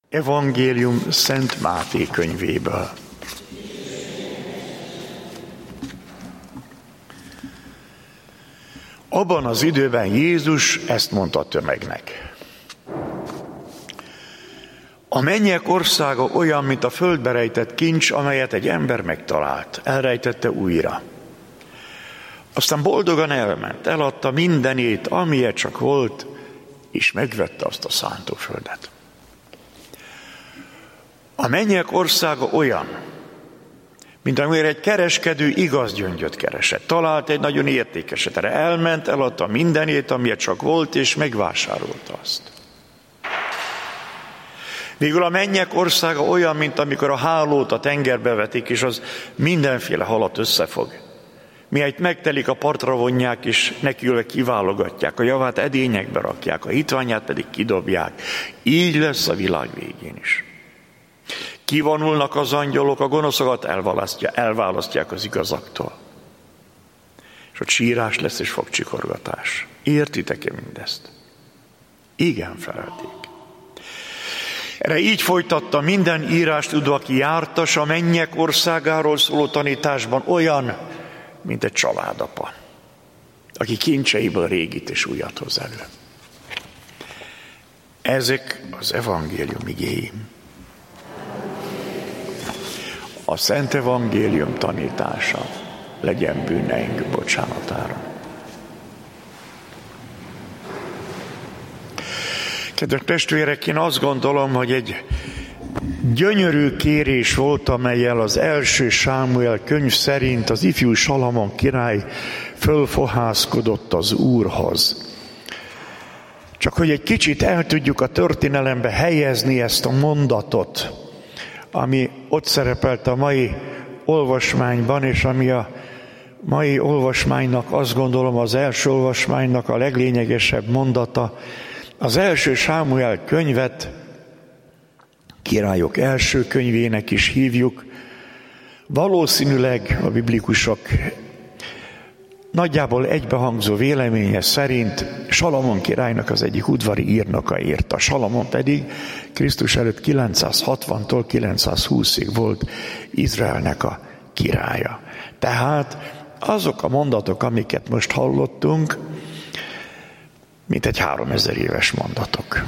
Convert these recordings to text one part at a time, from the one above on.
Evangélium Szent Máté könyvéből. Abban az időben Jézus ezt mondta a tömegnek. A mennyek országa olyan, mint a földbe rejtett kincs, amelyet egy ember megtalált. Elrejtette újra. Aztán boldogan elment, eladta mindenét, amilyet csak volt, és megvette azt a szántóföldet. A mennyek országa olyan, mint amire egy kereskedő igaz gyöngyöt keresett. Talált egy nagyon értékeset, erre elment, eladta mindenét, amilyet csak volt, és megvásárolta azt. Végül a mennyek országa olyan, mint amikor a hálót a tengerbe vetik, és az mindenféle halat összefog. Mihelyt megtelik, a partra vonják, és nekiülve kiválogatják, a javát edényekbe rakják, a hitványát pedig kidobják. Így lesz a világ végén is. Kivonulnak az angyalok, a gonoszokat elválasztják az igazaktól. És ott sírás lesz és fogcsikorgatás. Értitek-e mindezt? Igen, felelték. Erre így folytatta: minden írástudó, aki jártas a mennyek országáról szóló tanításban, olyan, mint egy családapa, aki kincseiből régit és újat hoz elő. Ezek az evangélium igéim. A Szent Evangélium tanítása legyen bűneink bocsánatára. Kedves testvérek, én azt gondolom, hogy egy gyönyörű kérés volt, amellyel az első Sámuel könyv szerint az ifjú Salamon király fölfohászkodott az Úrhoz. Csak hogy egy kicsit el tudjuk a történelembe helyezni ezt a mondatot, ami ott szerepelt a mai olvasmányban, és ami a mai olvasmánynak, azt gondolom, az első olvasmánynak a leglényegesebb mondata. Az első Sámuel könyvet Királyok első könyvének is hívjuk. Valószínűleg a biblikusok nagyjából egybehangzó véleménye szerint Salamon királynak az egyik udvari írnoka írta. Salamon pedig Krisztus előtt 960-tól 920-ig volt Izraelnek a királya. Tehát azok a mondatok, amiket most hallottunk, mint egy 3000 éves mondatok.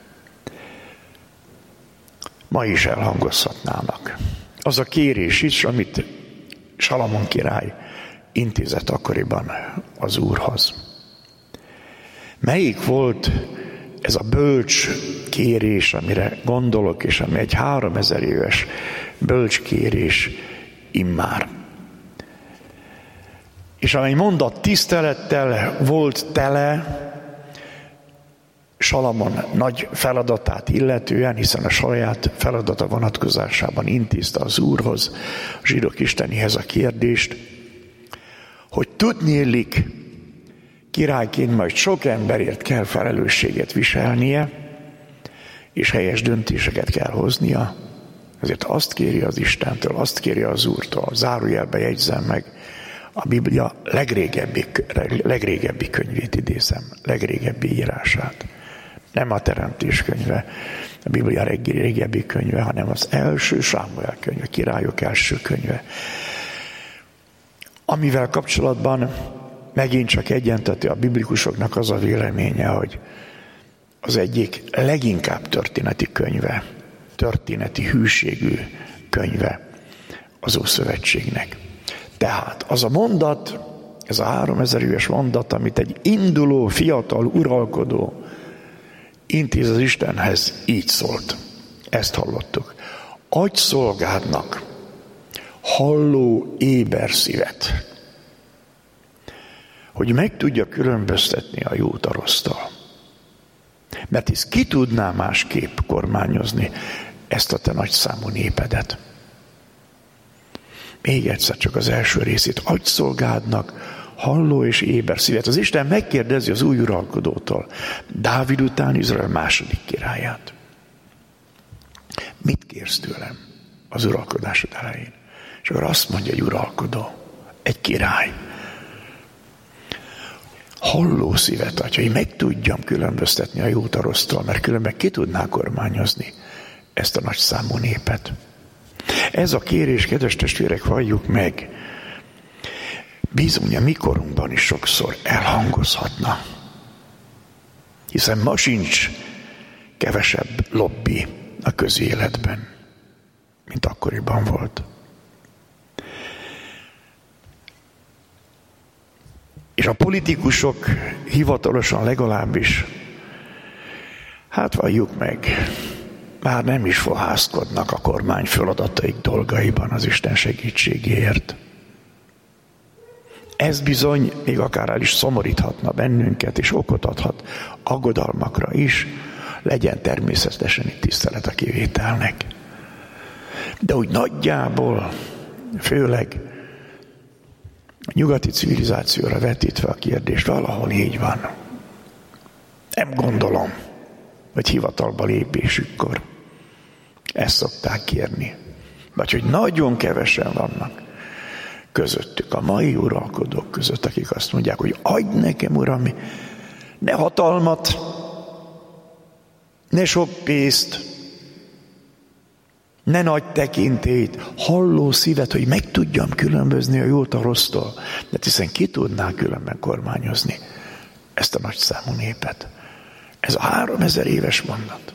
Ma is elhangozhatnának. Az a kérés is, amit Salamon király intézett akkoriban az Úrhoz. Melyik volt ez a bölcs kérés, amire gondolok, és ami egy 3000 éves bölcs kérés immár? És amely mondat tisztelettel volt tele, Salamon nagy feladatát illetően, hiszen a saját feladata vonatkozásában intézte az Úrhoz, a zsidók istenéhez a kérdést, hogy tudniillik, királyként majd sok emberért kell felelősséget viselnie, és helyes döntéseket kell hoznia. Ezért azt kéri az Istentől, azt kéri az Úrtól, zárójelbe jegyzem meg, a Biblia legrégebbi könyvét idézem, legrégebbi írását. Nem a Teremtés könyve, a Biblia régebbi könyve, hanem az első Sámuel könyve, a Királyok első könyve. Amivel kapcsolatban megint csak egyenteti a biblikusoknak az a véleménye, hogy az egyik leginkább történeti könyve, történeti hűségű könyve az Ószövetségnek. Tehát az a mondat, ez a 3000 éves mondat, amit egy induló, fiatal uralkodó intéz az Istenhez, így szólt. Ezt hallottuk. Adj szolgádnak halló éber szívet, hogy meg tudja különböztetni a jót a rossztól. Mert hisz ki tudná másképp kormányozni ezt a te nagyszámú népedet? Még egyszer csak az első részét. Adj szolgádnak halló és éber szívet. Az Isten megkérdezi az új uralkodótól, Dávid után Izrael második királyát. Mit kérsz tőlem az uralkodásod elején? És akkor azt mondja egy uralkodó, egy király, halló szívet adj, hogy meg tudjam különböztetni a jót a rossztól, mert különben ki tudná kormányozni ezt a nagyszámú népet. Ez a kérés, kedves testvérek, halljuk meg, bizony a mi korunkban is sokszor elhangozhatna. Hiszen ma sincs kevesebb lobby a közéletben, mint akkoriban volt. És a politikusok hivatalosan legalábbis, hát valljuk meg, már nem is fohászkodnak a kormány feladataik dolgaiban az Isten segítségéért. Ez bizony még akár el is szomoríthatna bennünket, és okot adhat aggodalmakra is, legyen természetesen itt tisztelet a kivételnek. De úgy nagyjából, főleg a nyugati civilizációra vetítve a kérdést, valahol így van. Nem gondolom, hogy hivatalba lépésükkor ezt szokták kérni. Vagy hogy nagyon kevesen vannak közöttük, a mai uralkodók között, akik azt mondják, hogy adj nekem, Uram, ne hatalmat, ne sok pénzt, ne nagy tekintélyt, halló szívet, hogy meg tudjam különbözni a jót a rossztól. De hiszen ki tudná különben kormányozni ezt a nagyszámú népet? Ez a 3000 éves mondat.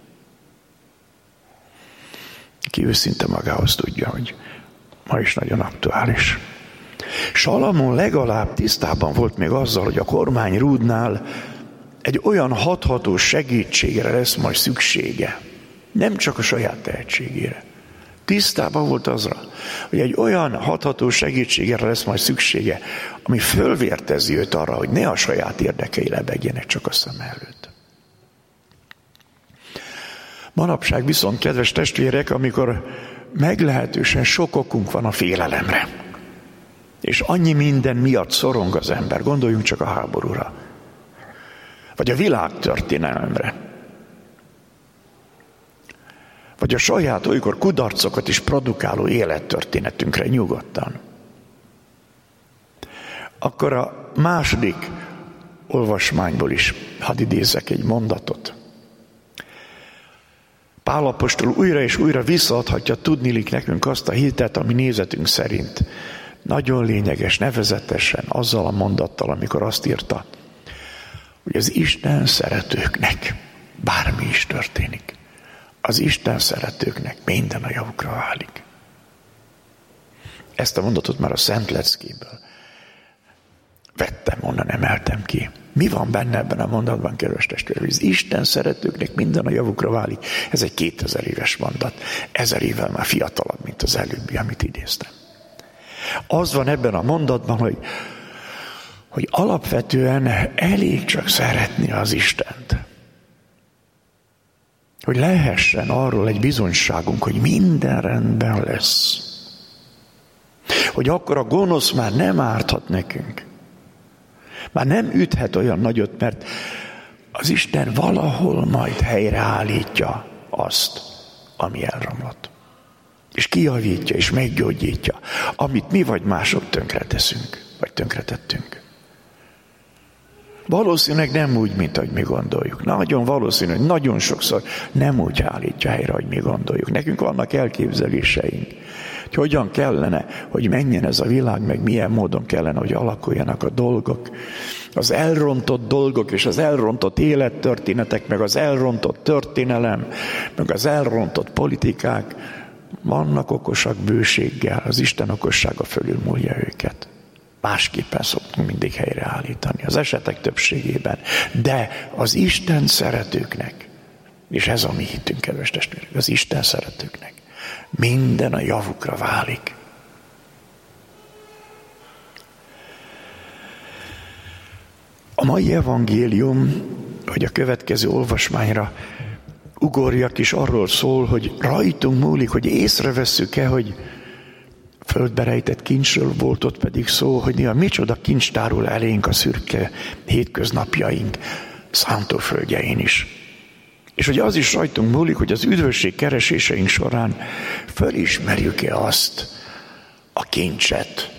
Ki őszinte magához tudja, hogy ma is nagyon aktuális. Salamon legalább tisztában volt még azzal, hogy a kormány rúdnál egy olyan hathatós segítségre lesz majd szüksége. Nem csak a saját tehetségére. Tisztában volt azra, hogy egy olyan hatható segítségre lesz majd szüksége, ami fölvértezi őt arra, hogy ne a saját érdekei lebegjenek csak a szem előtt. Manapság viszont, kedves testvérek, amikor meglehetősen sok okunk van a félelemre, és annyi minden miatt szorong az ember, gondoljunk csak a háborúra, vagy a világtörténelemre, vagy a saját olykor kudarcokat is produkáló élettörténetünkre nyugodtan. Akkor a második olvasmányból is hadd idézzek egy mondatot. Pál apostol újra és újra visszaadhatja tudniillik nekünk azt a hitet, ami nézetünk szerint nagyon lényeges, nevezetesen azzal a mondattal, amikor azt írta, hogy az Isten szeretőknek bármi is történik. Az Isten szeretőknek minden a javukra válik. Ezt a mondatot már a Szent Leckéből vettem, onnan emeltem ki. Mi van benne ebben a mondatban, kedves testvérek? Az Isten szeretőknek minden a javukra válik. Ez egy 2000 éves mondat. 1000 évvel már fiatalabb, mint az előbbi, amit idéztem. Az van ebben a mondatban, hogy alapvetően elég csak szeretni az Istent. Hogy lehessen arról egy bizonyságunk, hogy minden rendben lesz. Hogy akkor a gonosz már nem árthat nekünk. Már nem üthet olyan nagyot, mert az Isten valahol majd helyreállítja azt, ami elromlott. És kijavítja, és meggyógyítja, amit mi vagy mások tönkreteszünk, vagy tönkretettünk. Valószínűleg nem úgy, mint ahogy mi gondoljuk. Nagyon valószínű, hogy nagyon sokszor nem úgy állítja helyre, hogy mi gondoljuk. Nekünk vannak elképzeléseink, hogy hogyan kellene, hogy menjen ez a világ, meg milyen módon kellene, hogy alakuljanak a dolgok. Az elrontott dolgok, és az elrontott élettörténetek, meg az elrontott történelem, meg az elrontott politikák vannak okosak bőséggel, az Isten okossága fölülmúlja őket. Másképpen szoktunk mindig helyreállítani, az esetek többségében. De az Isten szeretőknek, és ez a mi hitünk, kedves testvérek, az Isten szeretőknek minden a javukra válik. A mai evangélium, hogy a következő olvasmányra ugorjak is, arról szól, hogy rajtunk múlik, hogy észrevesszük-e, hogy földbe rejtett kincsről volt ott pedig szó, hogy néha micsoda kincs tárul elénk a szürke hétköznapjaink szántóföldjein is. És hogy az is rajtunk múlik, hogy az üdvösség kereséseink során fölismerjük-e azt a kincset,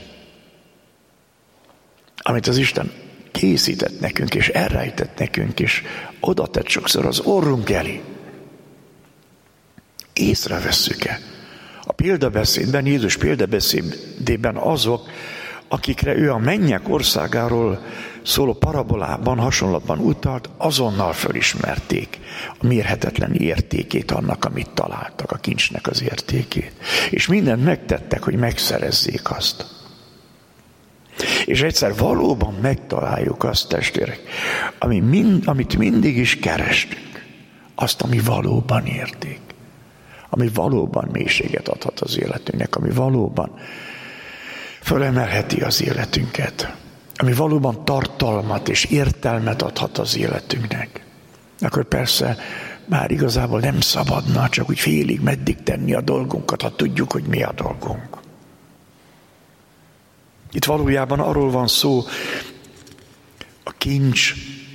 amit az Isten készített nekünk, és elrejtett nekünk, és oda tett sokszor az orrunk elé. Észrevesszük-e? A példabeszédben, Jézus példabeszédében azok, akikre ő a mennyek országáról szóló parabolában, hasonlatban utalt, azonnal fölismerték a mérhetetlen értékét annak, amit találtak, a kincsnek az értékét. És mindent megtettek, hogy megszerezzék azt. És egyszer valóban megtaláljuk azt, testvérek, amit mindig is kerestünk, azt, ami valóban érték, ami valóban mélységet adhat az életünknek, ami valóban fölemelheti az életünket, ami valóban tartalmat és értelmet adhat az életünknek. Akkor persze már igazából nem szabadna csak úgy félig meddig tenni a dolgunkat, ha tudjuk, hogy mi a dolgunk. Itt valójában arról van szó, a kincs,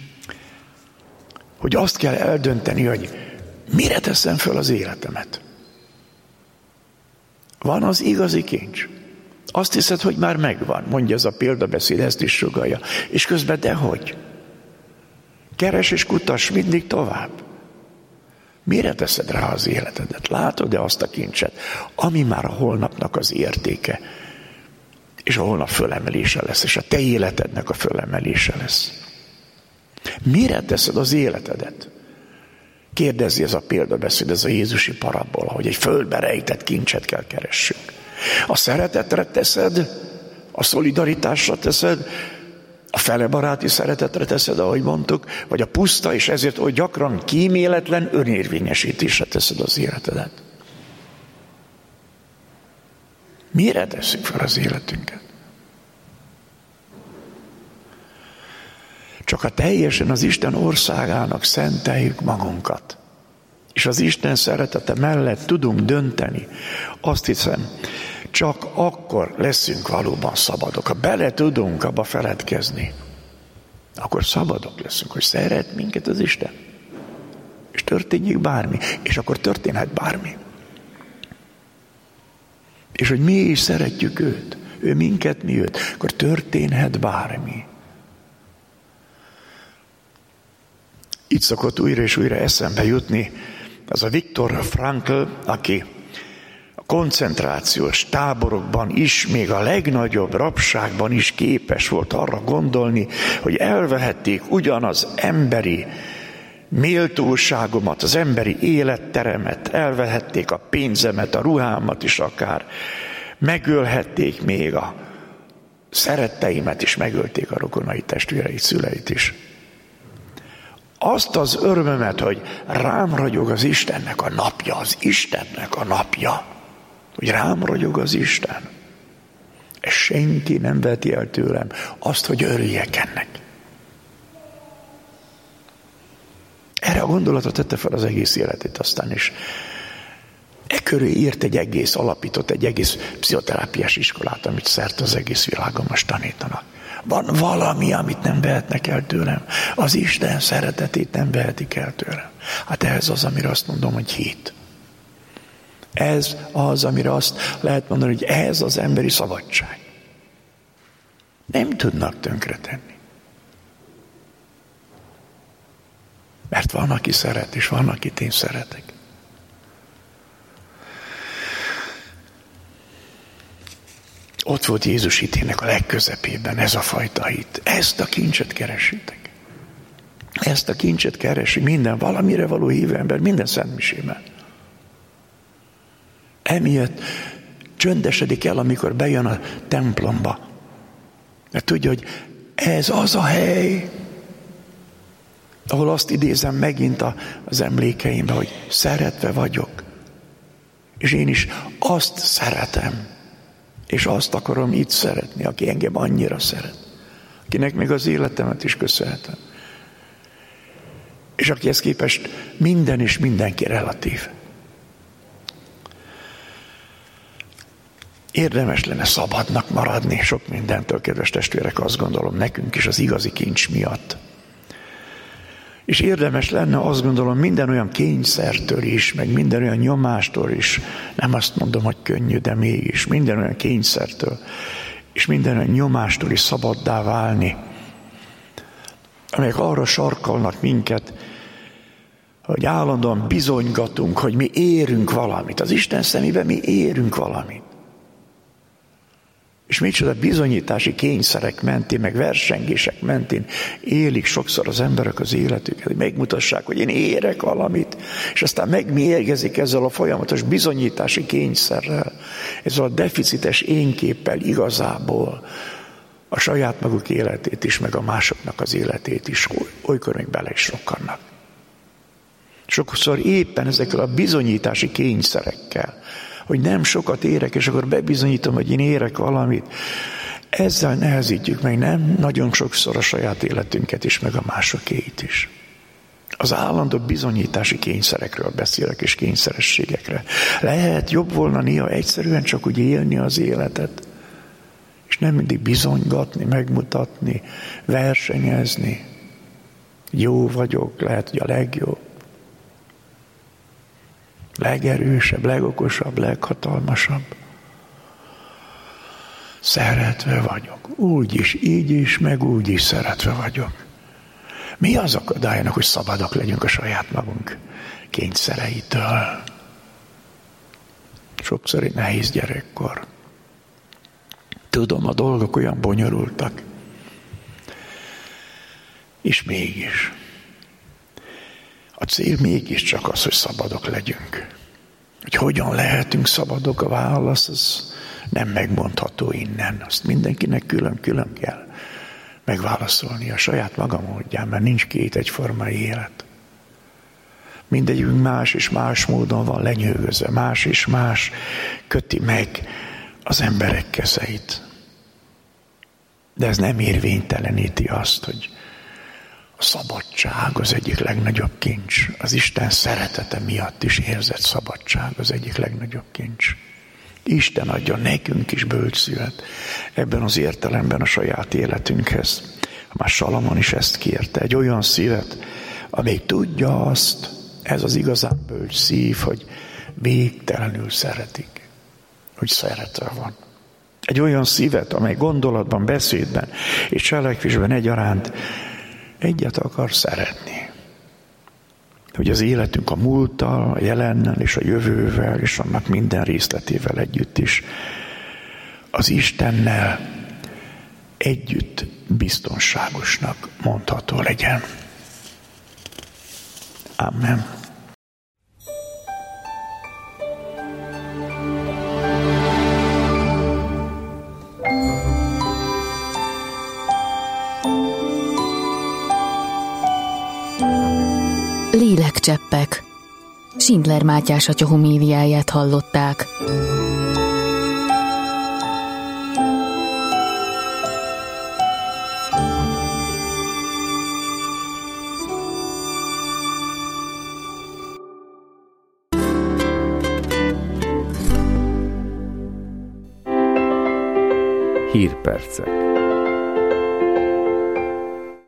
hogy azt kell eldönteni, hogy mire teszem föl az életemet. Van az igazi kincs. Azt hiszed, hogy már megvan, mondja ez a példabeszéd, ezt is sugallja. És közben dehogy? Keres és kutass mindig tovább. Mire teszed rá az életedet? Látod-e azt a kincset, ami már a holnapnak az értéke, és a holnap fölemelése lesz, és a te életednek a fölemelése lesz? Mire teszed az életedet? Kérdezi ez a példabeszéd, ez a jézusi parabola, hogy egy földbe rejtett kincset kell keressünk. A szeretetre teszed, a szolidaritásra teszed, a felebaráti szeretetre teszed, ahogy mondtuk, vagy a puszta, és ezért oly gyakran kíméletlen önérvényesítésre teszed az életedet. Mire tesszük fel az életünket? Csak ha teljesen az Isten országának szenteljük magunkat, és az Isten szeretete mellett tudunk dönteni, azt hiszem, csak akkor leszünk valóban szabadok. Ha bele tudunk abba feledkezni, akkor szabadok leszünk, hogy szeret minket az Isten. És történjék bármi, és akkor történhet bármi. És hogy mi is szeretjük őt, ő minket, mi őt, akkor történhet bármi. Itt szokott újra és újra eszembe jutni az a Viktor Frankl, aki a koncentrációs táborokban is, még a legnagyobb rabságban is képes volt arra gondolni, hogy elvehették ugyanaz emberi méltóságomat, az emberi életteremet, elvehették a pénzemet, a ruhámat is akár, megölhették még a szeretteimet is, megölték a rokonait, testvéreit, szüleit is. Azt az örömömet, hogy rám ragyog az Istennek a napja, az Istennek a napja, hogy rám ragyog az Isten. És senki nem veti el tőlem azt, hogy örüljek ennek. Erre a gondolatot tette fel az egész életét aztán is. Körül írt egy egész, alapított egy egész pszichoterápiás iskolát, amit szerte az egész világon most tanítanak. Van valami, amit nem vehetnek el tőlem. Az Isten szeretetét nem vehetik el tőlem. Hát ez az, amire azt mondom, hogy hit. Ez az, amire azt lehet mondani, hogy ez az emberi szabadság. Nem tudnak tönkretenni. Mert van, aki szeret, és van, akit én szeretek. Ott volt Jézus hitének a legközepében ez a fajta hit. Ezt a kincset keresitek. Ezt a kincset keresi minden valamire való hívő ember, minden szentmisében. Emiatt csöndesedik el, amikor bejön a templomba. Mert tudja, hogy ez az a hely, ahol azt idézem megint az emlékeimbe, hogy szeretve vagyok. És én is azt szeretem, és azt akarom itt szeretni, aki engem annyira szeret. Akinek még az életemet is köszönhetem. És akihez képest minden és mindenki relatív. Érdemes lenne szabadnak maradni sok mindentől, kedves testvérek, azt gondolom, nekünk is az igazi kincs miatt. És érdemes lenne, azt gondolom, minden olyan kényszertől is, meg minden olyan nyomástól is, nem azt mondom, hogy könnyű, de mégis, minden olyan kényszertől, és minden olyan nyomástól is szabaddá válni, amelyek arra sarkalnak minket, hogy állandóan bizonygatunk, hogy mi érünk valamit. Az Isten szemében mi érünk valamit. És micsoda bizonyítási kényszerek mentén, meg versengések mentén élik sokszor az emberek az életüket, hogy megmutassák, hogy én érek valamit, és aztán megmérgezik ezzel a folyamatos bizonyítási kényszerrel, ezzel a deficites énképpel igazából a saját maguk életét is, meg a másoknak az életét is, olykor még bele is rokkannak. Sokszor éppen ezekkel a bizonyítási kényszerekkel, hogy nem sokat érek, és akkor bebizonyítom, hogy én érek valamit, ezzel nehezítjük meg nem nagyon sokszor a saját életünket is, meg a másokét is. Az állandó bizonyítási kényszerekről beszélek, és kényszerességekre. Lehet jobb volna néha egyszerűen csak úgy élni az életet, és nem mindig bizonygatni, megmutatni, versenyezni. Jó vagyok, lehet, hogy a legjobb, legerősebb, legokosabb, leghatalmasabb. Szeretve vagyok. Úgy is, így is, meg úgy is szeretve vagyok. Mi az akadálynak, hogy szabadok legyünk a saját magunk kényszereitől? Sokszor egy nehéz gyerekkor. Tudom, a dolgok olyan bonyolultak. És mégis. A cél mégiscsak az, hogy szabadok legyünk. Hogy hogyan lehetünk szabadok, a válasz az nem megmondható innen. Azt mindenkinek külön-külön kell megválaszolni a saját maga módján, mert nincs két egyforma élet. Mindegyünk más és más módon van lenyűgözve, más és más köti meg az emberek kezeit. De ez nem érvényteleníti azt, hogy a szabadság az egyik legnagyobb kincs. Az Isten szeretete miatt is érzett szabadság az egyik legnagyobb kincs. Isten adja nekünk is bölcsszívet ebben az értelemben a saját életünkhez. Már Salamon is ezt kérte, egy olyan szívet, amelyik tudja azt, ez az igazán bölcs szív, hogy végtelenül szeretik, hogy szeretve van. Egy olyan szívet, amely gondolatban, beszédben és cselekvésben egyaránt egyet akar szeretni. Hogy az életünk a múlttal, a jelennel és a jövővel és annak minden részletével együtt is az Istennel együtt biztonságosnak mondható legyen. Amen. Lélekcseppek. Schindler Mátyás atya homéliáját hallották. Hírpercek.